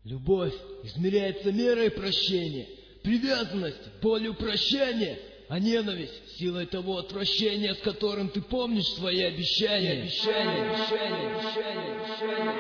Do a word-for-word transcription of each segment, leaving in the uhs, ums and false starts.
Любовь измеряется мерой прощения, привязанность — болью прощания, а ненависть — силой того отвращения, с которым ты помнишь свои обещания. Обещания, обещания, обещания, обещания,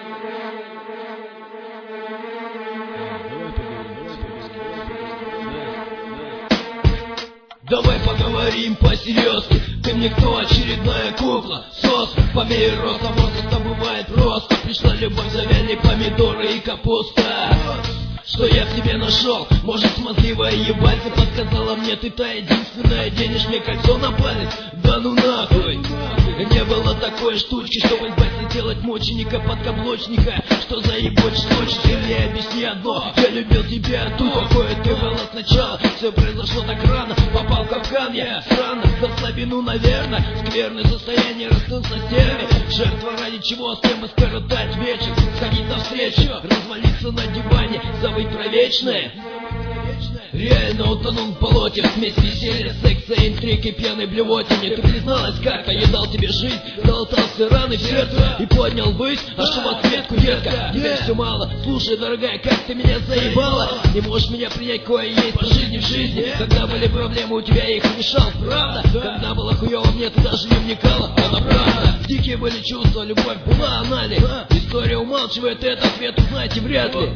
обещания. Давай поговорим по-серьезки. Ты мне кто, очередная кукла? Сос, по мере роста возраста бывает просто. Пришла любовь, завяли помидоры и капуста. Что я в тебе нашел? Может, смазливая ебальца подсказала мне, ты та единственная, денешь мне кольцо на палец? Да ну нахуй! Не было такой штучки, чтобы избавиться делать мученика, подкаблучника. Что за ебочь хочешь, ты мне объясни одно. Я любил тебя, тут какое ты было сначала. Все произошло так рано, попал в капкан я. Странно, за слабину, наверное. Скверное состояние, растут со стенами. Жертва ради чего, с кем скоротать вечер. Сходить навстречу, развалиться на диване, забыть про вечное. Реально утонул в болоте, в смесь веселья, секса, интриг и пьяной блевотине. Ты призналась как-то, я дал тебе жизнь, залатался раны в сердце и поднял ввысь, а что в ответку, детка, теперь все мало. Слушай, дорогая, как ты меня заебала. Не можешь меня принять, кое есть по жизни в жизни. Когда были проблемы, у тебя я их решал, правда? Когда было хуёво, мне ты даже не вникала, она правда. Дикие были чувства, любовь была, она ли? История умалчивает, этот ответ узнаете вряд ли.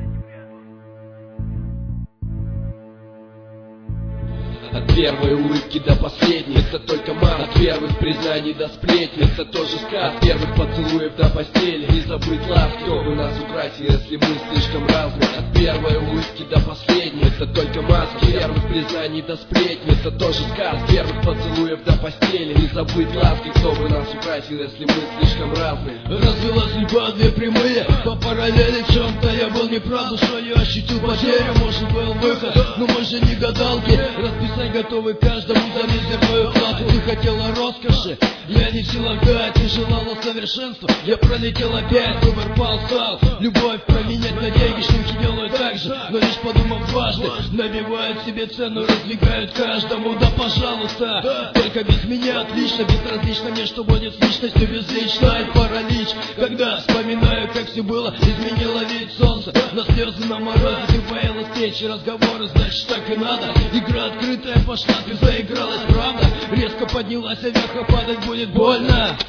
От первой улыбки до последней это только мат. От первых признаний до сплетни это тоже сказ. От первых поцелуев до постели не забыть ласки. Кто бы нас украсил, если мы слишком разные. От первой улыбки до последней это только маски. От первых признаний до сплетни это тоже сказ. От первых поцелуев до постели не забыть ласки. Кто бы нас украсил, если мы слишком разные. Развела судьба две прямые по параллели, в чем-то я был неправ, душой я ощутил потерю. Может был выход, но мы же не гадалки. Расписать готовы каждому залезть за твою плату. Ты хотела роскоши, я не в силах дать. Ты желала совершенства, я пролетел опять. Выбор пал, стал любовь променять на деньги. Шлюхи делают так же, но лишь подумав дважды. Набивают себе цену, раздвигают каждому. Да пожалуйста, только без меня отлично. Безразлично мне, что будет с личностью безличной. Паралич, когда вспоминаю, как все было, изменило вид солнца. На слезы на морозе ты боялась течи. Разговоры, значит так и надо. Игра открытая пошла, ты заигралась, правда? Резко поднялась, а вверх падать будет больно.